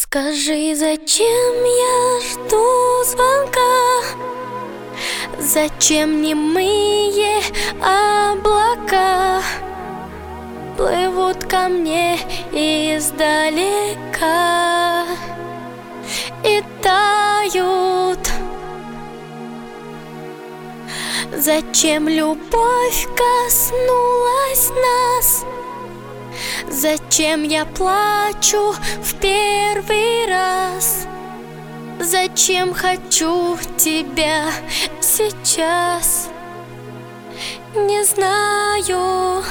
Скажи, зачем я жду звонка? Зачем немые облака плывут ко мне издалека и тают? Зачем любовь коснулась нас? Зачем я плачу в первый раз? Зачем хочу тебя сейчас? Не знаю.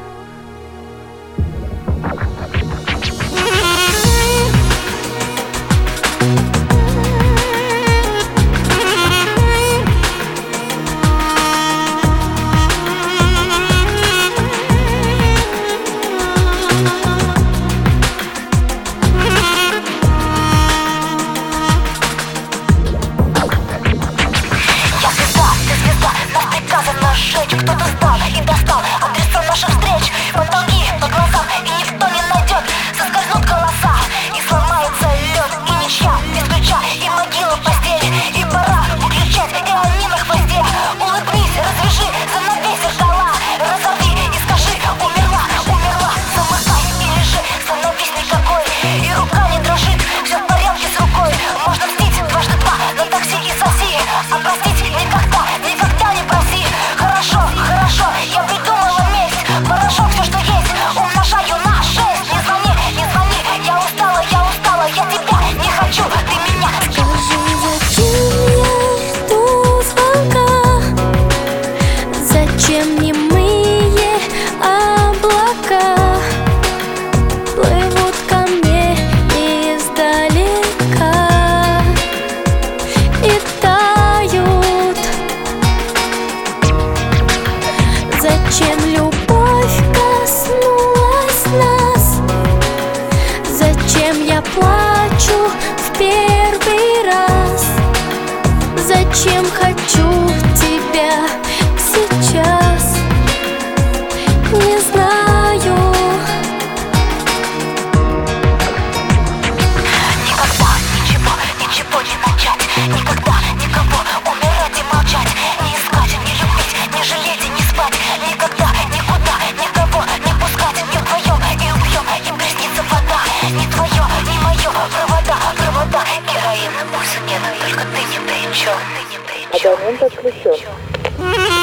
Кто-то знал и достал адреса наших встреч, потолки по глазам, и никто не найдет. Соскользнут голоса, и сломается лед, и ничья без ключа, и могила в постели, и пора выключать, и они на хвосте. Улыбнись, развяжи, занавесь зеркала, разорви и скажи: умерла, умерла. Замыкай и лежи, становись никакой, и рука не дрожит, все в порядке с рукой. Можно мстить дважды два на такси и соси, а простить никогда, никогда не проси. Хорошо, я придумала месть. Порошок, все, что есть, умножаю на 6. Не звони, я устала, я тебя не хочу, ты меня. Скажи, зачем я жду звонка? Зачем немые облака плывут ко мне издалека и тают? Зачем любовь коснулась нас? Зачем я плачу в первый раз? Зачем хочу тебя сейчас? Не знаю. Никогда ничего не начать, никогда никого умирать и молчать, не искать, не любить, не жалеть и не спать, никогда, никуда, никого не пускать. Не вдвоем и убьем, им приснится вода. Не твое, не мое, провода, героин, пульса нет, только ты не при чем. Абонент отключен.